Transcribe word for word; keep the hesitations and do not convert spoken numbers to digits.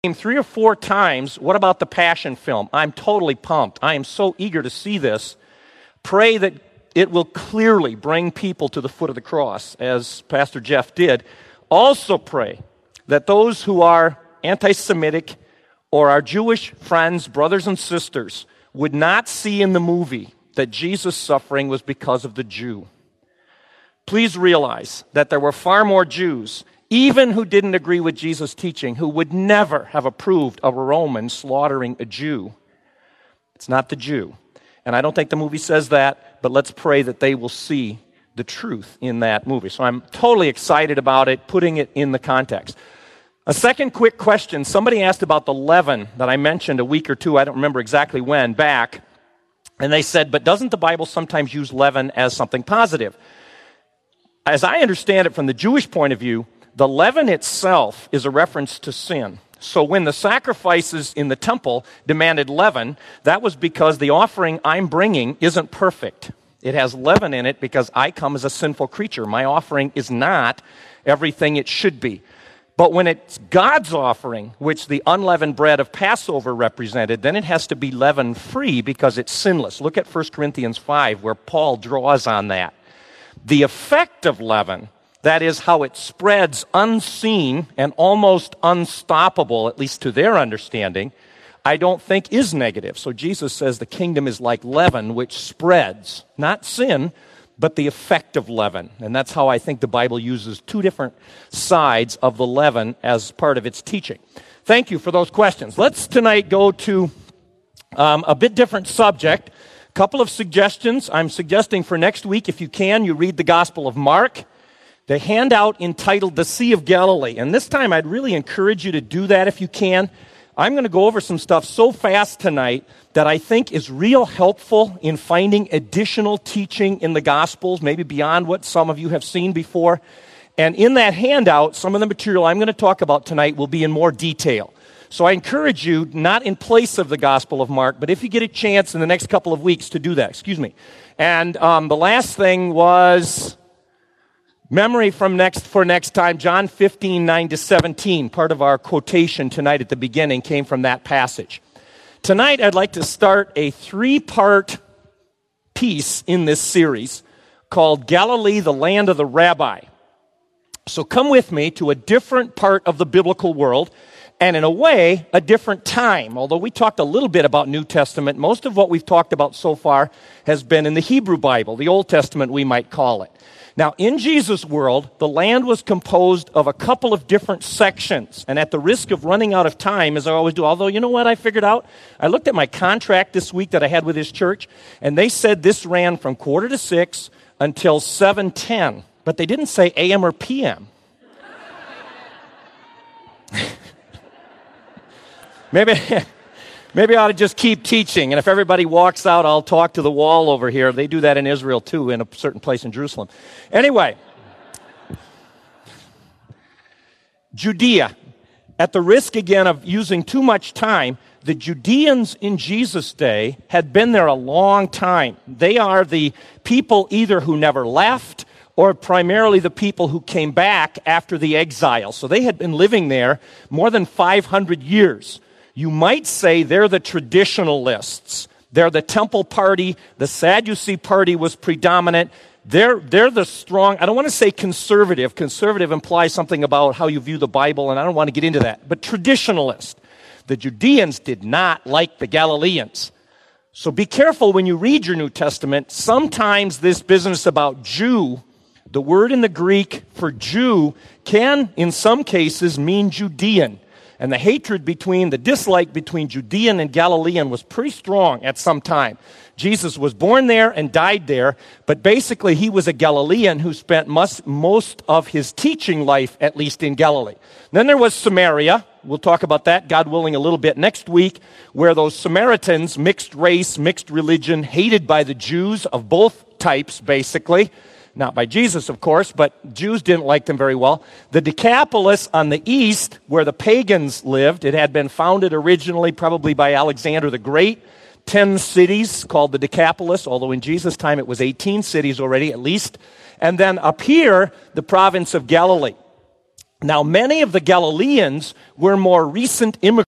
three or four times. What about the Passion film? I'm totally pumped. I am so eager to see this. Pray that it will clearly bring people to the foot of the cross, as Pastor Jeff did. Also pray that those who are anti-Semitic or our Jewish friends, brothers and sisters, would not see in the movie that Jesus' suffering was because of the Jew. Please realize that there were far more Jews, even who didn't agree with Jesus' teaching, who would never have approved of a Roman slaughtering a Jew. It's not the Jew. And I don't think the movie says that, but let's pray that they will see the truth in that movie. So I'm totally excited about it, putting it in the context. A second quick question. Somebody asked about the leaven that I mentioned a week or two, I don't remember exactly when, back. And they said, but doesn't the Bible sometimes use leaven as something positive? As I understand it from the Jewish point of view, the leaven itself is a reference to sin. So when the sacrifices in the temple demanded leaven, that was because the offering I'm bringing isn't perfect. It has leaven in it because I come as a sinful creature. My offering is not everything it should be. But when it's God's offering, which the unleavened bread of Passover represented, then it has to be leaven-free because it's sinless. Look at First Corinthians five, where Paul draws on that. The effect of leaven, that is how it spreads unseen and almost unstoppable, at least to their understanding, I don't think is negative. So Jesus says the kingdom is like leaven, which spreads, not sin, but the effect of leaven. And that's how I think the Bible uses two different sides of the leaven as part of its teaching. Thank you for those questions. Let's tonight go to um, a bit different subject. A couple of suggestions. I'm suggesting for next week, if you can, you read the Gospel of Mark. The handout entitled The Sea of Galilee. And this time I'd really encourage you to do that if you can. I'm going to go over some stuff so fast tonight that I think is real helpful in finding additional teaching in the Gospels, maybe beyond what some of you have seen before. And in that handout, some of the material I'm going to talk about tonight will be in more detail. So I encourage you, not in place of the Gospel of Mark, but if you get a chance in the next couple of weeks to do that. Excuse me. And um, the last thing was memory from next for next time, John fifteen, nine to seventeen. Part of our quotation tonight at the beginning came from that passage. Tonight, I'd like to start a three-part piece in this series called Galilee, the Land of the Rabbi. So come with me to a different part of the biblical world, and in a way, a different time. Although we talked a little bit about New Testament, most of what we've talked about so far has been in the Hebrew Bible, the Old Testament we might call it. Now, in Jesus' world, the land was composed of a couple of different sections. And at the risk of running out of time, as I always do, although you know what I figured out? I looked at my contract this week that I had with this church, and they said this ran from quarter to six until seven ten. But they didn't say A M or P M. Maybe... Maybe I ought to just keep teaching, and if everybody walks out, I'll talk to the wall over here. They do that in Israel, too, in a certain place in Jerusalem. Anyway, Judea. At the risk, again, of using too much time, the Judeans in Jesus' day had been there a long time. They are the people either who never left or primarily the people who came back after the exile. So they had been living there more than five hundred years. You might say they're the traditionalists. They're the temple party. The Sadducee party was predominant. They're, they're the strong, I don't want to say conservative. Conservative implies something about how you view the Bible, and I don't want to get into that. But traditionalist. The Judeans did not like the Galileans. So be careful when you read your New Testament. Sometimes this business about Jew, the word in the Greek for Jew, can, in some cases, mean Judean. And the hatred between, the dislike between Judean and Galilean was pretty strong at some time. Jesus was born there and died there, but basically he was a Galilean who spent most, most of his teaching life, at least in Galilee. Then there was Samaria. We'll talk about that, God willing, a little bit next week, where those Samaritans, mixed race, mixed religion, hated by the Jews of both types, basically. Not by Jesus, of course, but Jews didn't like them very well. The Decapolis on the east, where the pagans lived, it had been founded originally probably by Alexander the Great. Ten cities called the Decapolis, although in Jesus' time it was eighteen cities already at least. And then up here, the province of Galilee. Now, many of the Galileans were more recent immigrants